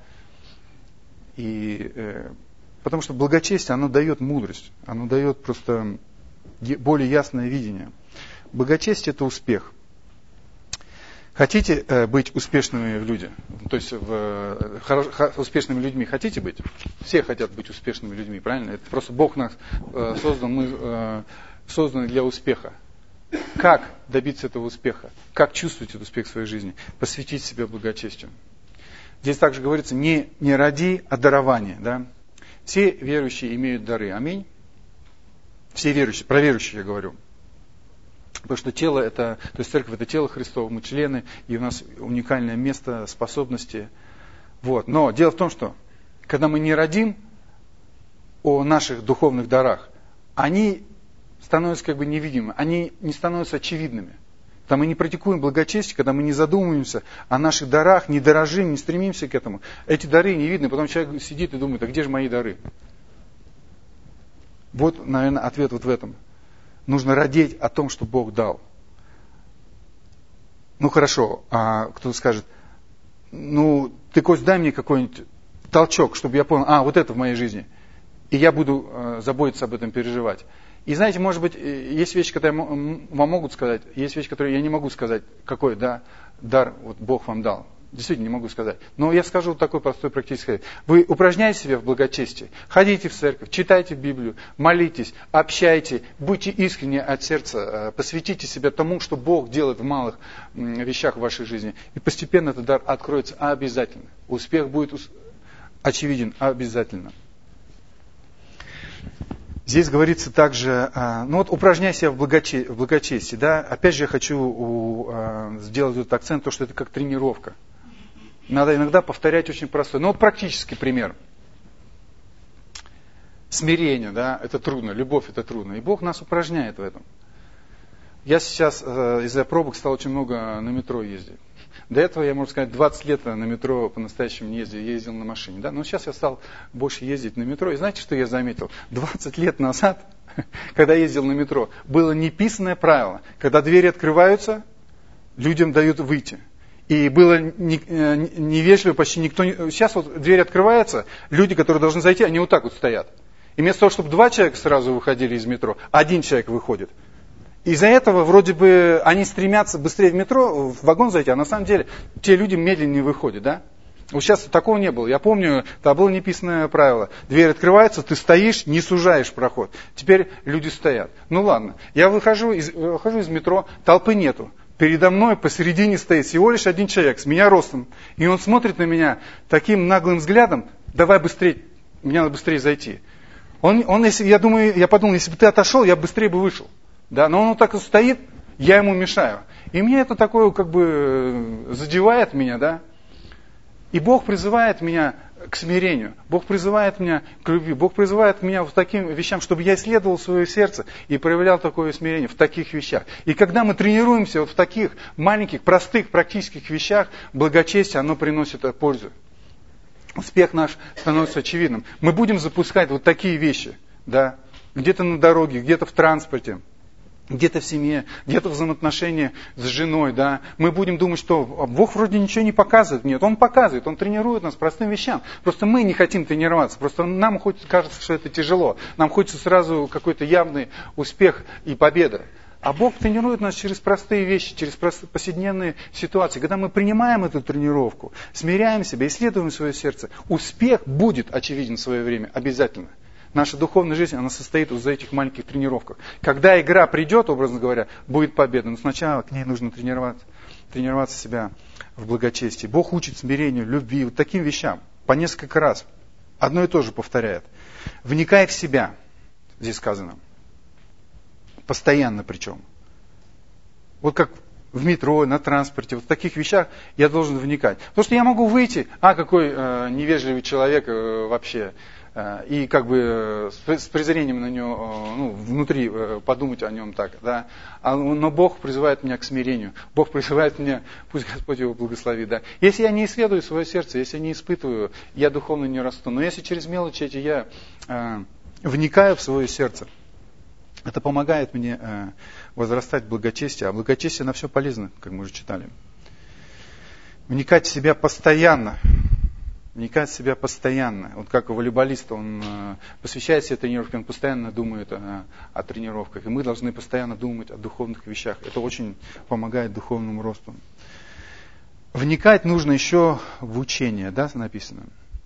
И, э, потому что благочестие, оно дает мудрость, оно дает просто более ясное видение. Благочестие – это успех. Хотите э, быть успешными в люди? То есть в, э, хорош, х, успешными людьми хотите быть? Все хотят быть успешными людьми, правильно? Это просто Бог нас э, создал, мы э, созданы для успеха. Как добиться этого успеха? Как чувствовать этот успех в своей жизни? Посвятить себя благочестию. Здесь также говорится, не, не ради, а дарование. Да? Все верующие имеют дары. Аминь. Все верующие, про верующих я говорю. Потому что тело это, то есть церковь это тело Христово, мы члены, и у нас уникальное место, способности. Вот. Но дело в том, что когда мы не родим о наших духовных дарах, они становятся как бы невидимыми, они не становятся очевидными. Когда мы не практикуем благочестие, когда мы не задумываемся о наших дарах, не дорожим, не стремимся к этому, эти дары не видны, потом человек сидит и думает, а где же мои дары? Вот, наверное, ответ вот в этом. Нужно родить о том, что Бог дал. Ну хорошо, а кто-то скажет, ну ты, Кость, дай мне какой-нибудь толчок, чтобы я понял, а вот это в моей жизни. И я буду э, заботиться об этом, переживать. И знаете, может быть, есть вещи, которые вам могут сказать, есть вещи, которые я не могу сказать, какой да, дар вот Бог вам дал. Действительно, не могу сказать. Но я скажу такой простой практический совет. Вы упражняете себя в благочестии, ходите в церковь, читайте Библию, молитесь, общайтесь, будьте искренни от сердца, посвятите себя тому, что Бог делает в малых вещах в вашей жизни. И постепенно этот дар откроется обязательно. Успех будет очевиден обязательно. Здесь говорится также, ну вот упражняй себя в благочестии. В благочестии да? Опять же я хочу сделать этот акцент, то, что это как тренировка. Надо иногда повторять очень простой. Ну вот практический пример. Смирение, да, это трудно, любовь это трудно. И Бог нас упражняет в этом. Я сейчас из-за пробок стал очень много на метро ездить. До этого я, можно сказать, двадцать лет на метро по-настоящему не ездил, ездил на машине. Да? Но сейчас я стал больше ездить на метро. И знаете, что я заметил? двадцать лет назад, когда я ездил на метро, было неписанное правило. Когда двери открываются, людям дают выйти. И было невежливо, почти никто не... Сейчас вот дверь открывается, люди, которые должны зайти, они вот так вот стоят. И вместо того, чтобы два человека сразу выходили из метро, один человек выходит. Из-за этого вроде бы они стремятся быстрее в метро, в вагон зайти, а на самом деле те люди медленнее выходят, да? Вот сейчас такого не было. Я помню, там было неписанное правило. Дверь открывается, ты стоишь, не сужаешь проход. Теперь люди стоят. Ну ладно, я выхожу из, выхожу из метро, толпы нету. Передо мной посередине стоит всего лишь один человек, с меня ростом. И он смотрит на меня таким наглым взглядом, давай быстрее, мне надо быстрее зайти. Он, он, если, я думаю, я подумал, если бы ты отошел, я бы быстрее бы вышел. Да, но он вот так и стоит, я ему мешаю. И мне это такое как бы задевает меня, да. И Бог призывает меня к смирению. Бог призывает меня к любви. Бог призывает меня вот таким вещам, чтобы я исследовал свое сердце и проявлял такое смирение в таких вещах. И когда мы тренируемся вот в таких маленьких, простых, практических вещах, благочестие, оно приносит пользу. Успех наш становится очевидным. Мы будем запускать вот такие вещи, да, где-то на дороге, где-то в транспорте, где-то в семье, где-то в взаимоотношениях с женой, да, мы будем думать, что Бог вроде ничего не показывает. Нет, Он показывает, Он тренирует нас простым вещам. Просто мы не хотим тренироваться, просто нам хоть кажется, что это тяжело. Нам хочется сразу какой-то явный успех и победа. А Бог тренирует нас через простые вещи, через повседневные ситуации. Когда мы принимаем эту тренировку, смиряем себя, исследуем свое сердце, успех будет очевиден в свое время, обязательно. Наша духовная жизнь, она состоит из этих маленьких тренировок. Когда игра придет, образно говоря, будет победа. Но сначала к ней нужно тренироваться, тренироваться себя в благочестии. Бог учит смирению, любви, вот таким вещам. По несколько раз. Одно и то же повторяет. Вникай в себя, здесь сказано. Постоянно причем. Вот как в метро, на транспорте, вот в таких вещах я должен вникать. Потому что я могу выйти, а какой э, невежливый человек э, вообще, и как бы с презрением на него, ну, внутри подумать о нем так, да. Но Бог призывает меня к смирению. Бог призывает меня, пусть Господь его благословит, да. Если я не исследую свое сердце, если я не испытываю, я духовно не расту. Но если через мелочи эти я э, вникаю в свое сердце, это помогает мне э, возрастать в благочестие. А благочестие на все полезно, как мы уже читали. Вникать в себя постоянно. Вникать в себя постоянно. Вот как волейболист, он э, посвящает себе тренировке, он постоянно думает о, о тренировках. И мы должны постоянно думать о духовных вещах. Это очень помогает духовному росту. Вникать нужно еще в учение, да, написано.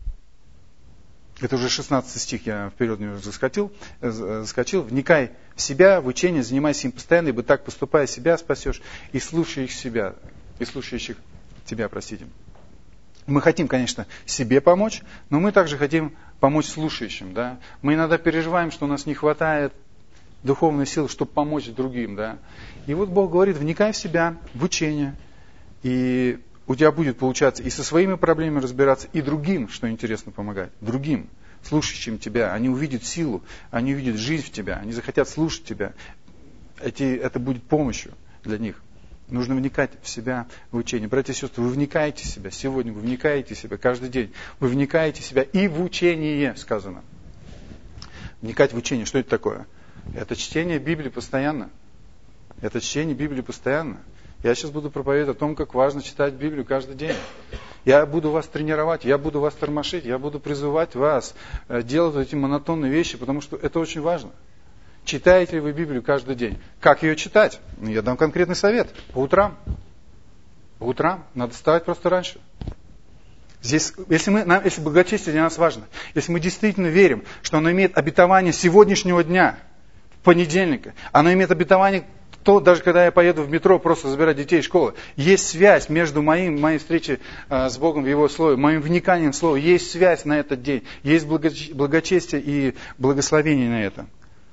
Это уже шестнадцатый стих, я вперед немножко заскочил, заскочил. Вникай в себя, в учение, занимайся им постоянно, ибо так поступая, себя спасешь и слушающих себя, и слушающих тебя, простите. Мы хотим, конечно, себе помочь, но мы также хотим помочь слушающим, да. Мы иногда переживаем, что у нас не хватает духовной силы, чтобы помочь другим, да. И вот Бог говорит, вникай в себя, в учение, и у тебя будет получаться и со своими проблемами разбираться, и другим, что интересно, помогать. Другим, слушающим тебя. Они увидят силу, они увидят жизнь в тебя, они захотят слушать тебя. Эти, это будет помощью для них. Нужно вникать в себя, в учение. Братья и сестры, вы вникаете в себя. Сегодня вы вникаете в себя каждый день. Вы вникаете в себя и в учение, сказано. Вникать в учение. Что это такое? Это чтение Библии постоянно. Это чтение Библии постоянно. Я сейчас буду проповедовать о том, как важно читать Библию каждый день. Я буду вас тренировать, я буду вас тормошить, я буду призывать вас делать эти монотонные вещи, потому что это очень важно. Читаете ли вы Библию каждый день? Как ее читать? Ну, я дам конкретный совет. По утрам. По утрам. Надо вставать просто раньше. Здесь, если, мы, нам, если благочестие для нас важно, если мы действительно верим, что оно имеет обетование сегодняшнего дня, понедельника, оно имеет обетование, то даже когда я поеду в метро просто забирать детей из школы, есть связь между моим, моей встречей э, с Богом в Его Слове, моим вниканием в Слово, есть связь на этот день, есть благочестие и благословение на это.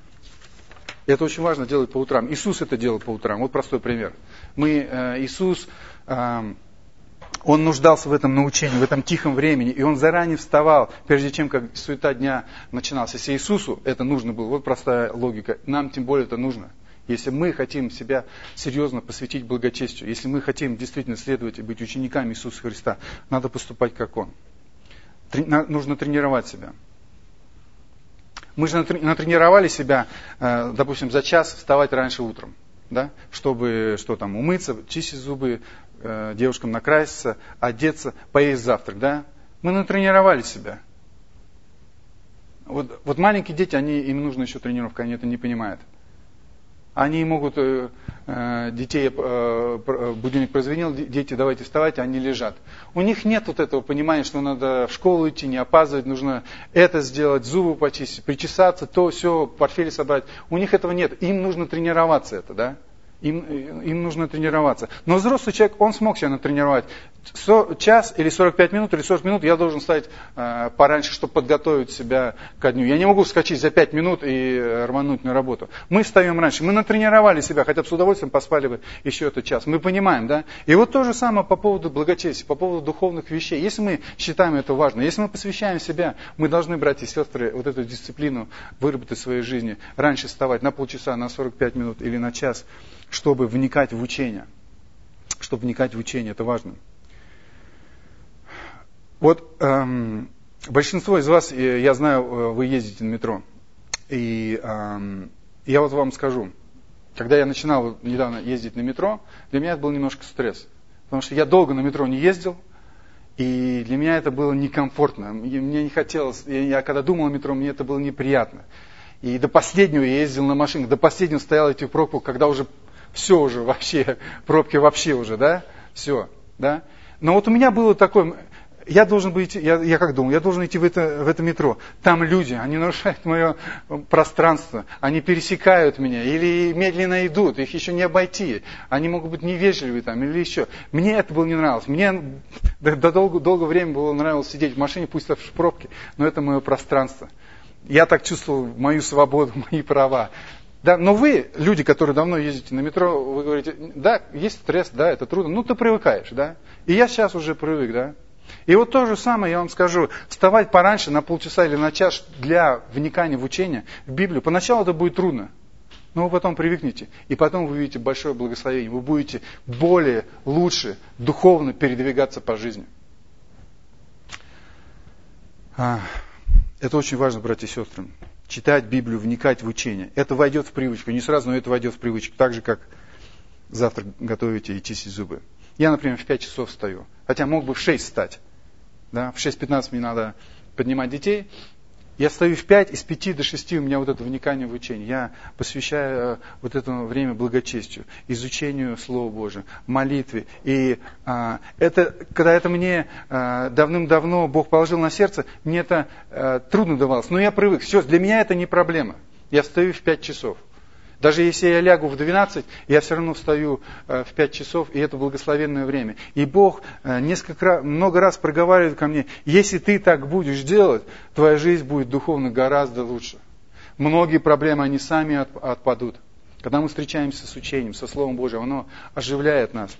Это очень важно делать по утрам. Иисус это делал по утрам. Вот простой пример. Мы, э, Иисус, э, Он нуждался в этом научении, в этом тихом времени, и Он заранее вставал, прежде чем как суета дня начиналась. Если Иисусу это нужно было, вот простая логика, нам тем более это нужно. Если мы хотим себя серьезно посвятить благочестию, если мы хотим действительно следовать и быть учениками Иисуса Христа, надо поступать как Он. Трени- нужно тренировать себя. Мы же натренировали себя, допустим, за час вставать раньше утром, да? Чтобы что там, умыться, чистить зубы, девушкам накраситься, одеться, поесть завтрак. Да? Мы натренировали себя. Вот, вот маленькие дети, они, им нужна еще тренировка, они это не понимают. Они могут, э, детей, э, будильник прозвенел, дети, давайте вставайте, они лежат. У них нет вот этого понимания, что надо в школу идти, не опаздывать, нужно это сделать, зубы почистить, причесаться, то, все, портфель собрать. У них этого нет, им нужно тренироваться это, да? Им, им нужно тренироваться. Но взрослый человек, он смог себя натренировать. Час или сорок пять минут, или сорок минут я должен встать э, пораньше, чтобы подготовить себя ко дню. Я не могу вскочить за пять минут и рвануть на работу. Мы встаем раньше. Мы натренировали себя, хотя бы с удовольствием поспали бы еще этот час. Мы понимаем, да? И вот то же самое по поводу благочестия, по поводу духовных вещей. Если мы считаем это важно, если мы посвящаем себя, мы должны, братья и сестры, вот эту дисциплину выработать в своей жизни. Раньше вставать на полчаса, на сорок пять минут или на час, чтобы вникать в учение. Чтобы вникать в учение, это важно. Вот эм, большинство из вас, я знаю, вы ездите на метро. И эм, я вот вам скажу, когда я начинал недавно ездить на метро, для меня это был немножко стресс. Потому что я долго на метро не ездил, и для меня это было некомфортно. Мне не хотелось, я когда думал о метро, мне это было неприятно. И до последнего я ездил на машинах, до последнего стоял эти пробки, когда уже все уже вообще, пробки вообще уже, да, все, да. Но вот у меня было такое, я должен быть, я, я как думал, я должен идти в это, в это метро. Там люди, они нарушают мое пространство, они пересекают меня или медленно идут, их еще не обойти. Они могут быть невежливые там или еще. Мне это было не нравилось. Мне до, до долго, долгое время было нравилось сидеть в машине, пусть в пробке, но это мое пространство. Я так чувствовал мою свободу, мои права. Да, но вы, люди, которые давно ездите на метро, вы говорите, да, есть стресс, да, это трудно, ну ты привыкаешь, да. И я сейчас уже привык, да. И вот то же самое я вам скажу, вставать пораньше на полчаса или на час для вникания в учение, в Библию, поначалу это будет трудно, но вы потом привыкнете, и потом вы увидите большое благословение, вы будете более, лучше, духовно передвигаться по жизни. Это очень важно, братья и сестры. Читать Библию, вникать в учение. Это войдет в привычку. Не сразу, но это войдет в привычку. Так же, как завтрак готовите и чистить зубы. Я, например, в пять часов встаю. Хотя мог бы в шесть встать. Да? В шесть пятнадцать мне надо поднимать детей. Я встаю в пять, и с пяти до шести у меня вот это вникание в учение. Я посвящаю вот это время благочестию, изучению Слова Божия, молитве. И а, это, когда это мне а, давным-давно Бог положил на сердце, мне это а, трудно давалось. Но я привык. Все, для меня это не проблема. Я встаю в пять часов. Даже если я лягу в двенадцать, я все равно встаю в пять часов, и это благословенное время. И Бог несколько раз, много раз проговаривает ко мне, если ты так будешь делать, твоя жизнь будет духовно гораздо лучше. Многие проблемы, они сами отпадут. Когда мы встречаемся с учением, со Словом Божьим, оно оживляет нас.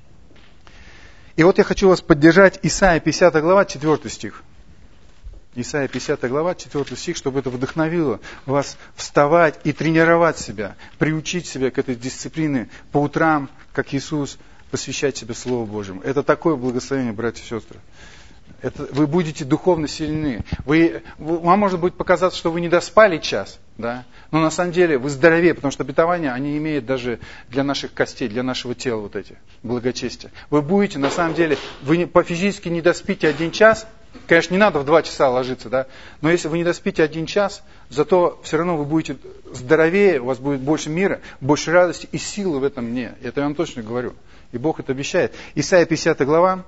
И вот я хочу вас поддержать, Исайя пятидесятая глава, четвёртый стих. Исайя пятидесятая глава, четвёртый стих, чтобы это вдохновило вас вставать и тренировать себя, приучить себя к этой дисциплине по утрам, как Иисус, посвящать себя Слову Божьему. Это такое благословение, братья и сестры. Это, вы будете духовно сильны. Вы, вам может быть показаться, что вы не доспали час, да? Но на самом деле вы здоровее, потому что обетования, они имеют даже для наших костей, для нашего тела вот эти благочестия. Вы будете, на самом деле, вы по физически не доспите один час. Конечно, не надо в два часа ложиться, да? Но если вы не доспите один час, зато все равно вы будете здоровее, у вас будет больше мира, больше радости и силы в этом дне. Это я вам точно говорю. И Бог это обещает. Исайя пятидесятая глава,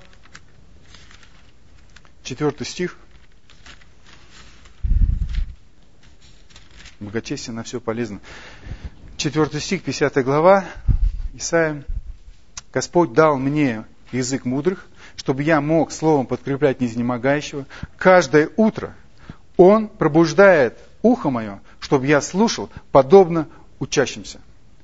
четвёртый стих. Благочестие на все полезно. Четвёртый стих, пятидесятая глава, Исайя. Господь дал мне язык мудрых, чтобы я мог словом подкреплять неизнемогающего. Каждое утро Он пробуждает ухо мое, чтобы я слушал, подобно учащимся.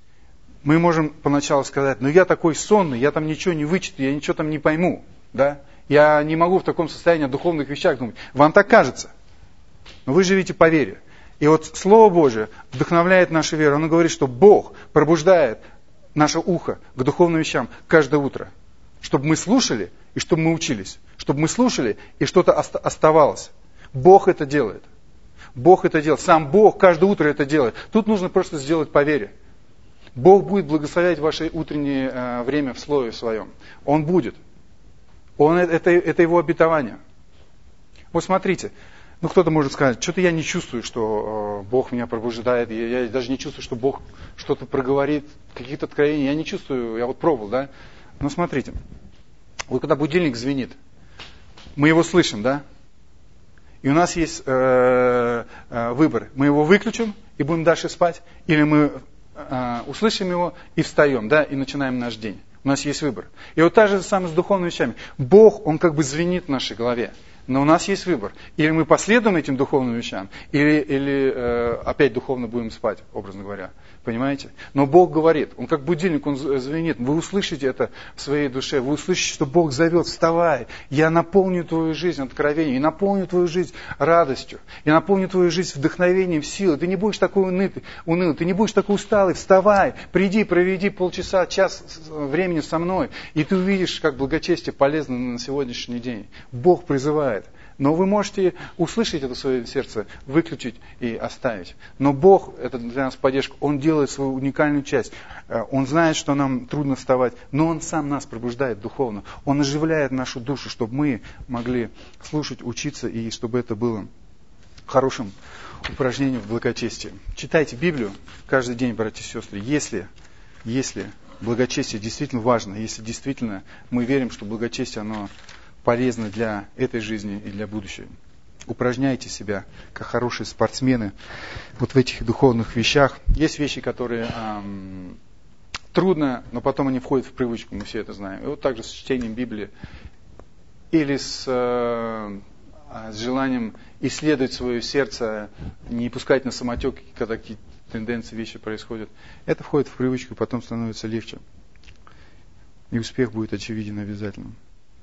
Мы можем поначалу сказать, ну я такой сонный, я там ничего не вычту, я ничего там не пойму. Да? Я не могу в таком состоянии о духовных вещах думать. Вам так кажется. Но вы живете по вере. И вот Слово Божие вдохновляет нашу веру. Оно говорит, что Бог пробуждает наше ухо к духовным вещам каждое утро. Чтобы мы слушали и чтобы мы учились. Чтобы мы слушали и что-то оставалось. Бог это делает. Бог это делает. Сам Бог каждое утро это делает. Тут нужно просто сделать по вере. Бог будет благословлять ваше утреннее э, время в Слове Своем. Он будет. Он, это, это Его обетование. Вот смотрите. Ну кто-то может сказать, что-то я не чувствую, что э, Бог меня пробуждает. Я, я даже не чувствую, что Бог что-то проговорит. Какие-то откровения. Я не чувствую. Я вот пробовал, да. Но смотрите. Вот когда будильник звенит, мы его слышим, да? И у нас есть э, э, выбор. Мы его выключим и будем дальше спать, или мы э, услышим его и встаем, да, и начинаем наш день. У нас есть выбор. И вот так же самое с духовными вещами. Бог, Он как бы звенит в нашей голове. Но у нас есть выбор. Или мы последуем этим духовным вещам, или, или э, опять духовно будем спать, образно говоря. Понимаете? Но Бог говорит, Он как будильник, Он звенит. Вы услышите это в своей душе. Вы услышите, что Бог зовет, вставай. Я наполню твою жизнь откровением. И наполню твою жизнь радостью. Я наполню твою жизнь вдохновением, силой. Ты не будешь такой унылый, унылый. Ты не будешь такой усталый. Вставай. Приди, проведи полчаса, час времени со мной. И ты увидишь, как благочестие полезно на сегодняшний день. Бог призывает. Но вы можете услышать это в своем сердце, выключить и оставить. Но Бог, это для нас поддержка, Он делает свою уникальную часть. Он знает, что нам трудно вставать, но Он сам нас пробуждает духовно. Он оживляет нашу душу, чтобы мы могли слушать, учиться, и чтобы это было хорошим упражнением в благочестии. Читайте Библию каждый день, братья и сестры. Если, если благочестие действительно важно, если действительно мы верим, что благочестие, оно полезно для этой жизни и для будущего. Упражняйте себя, как хорошие спортсмены, вот в этих духовных вещах. Есть вещи, которые эм, трудно, но потом они входят в привычку, мы все это знаем. И вот также с чтением Библии или с, э, с желанием исследовать свое сердце, не пускать на самотек, когда какие-то тенденции, вещи происходят. Это входит в привычку, и потом становится легче. И успех будет очевиден обязательно.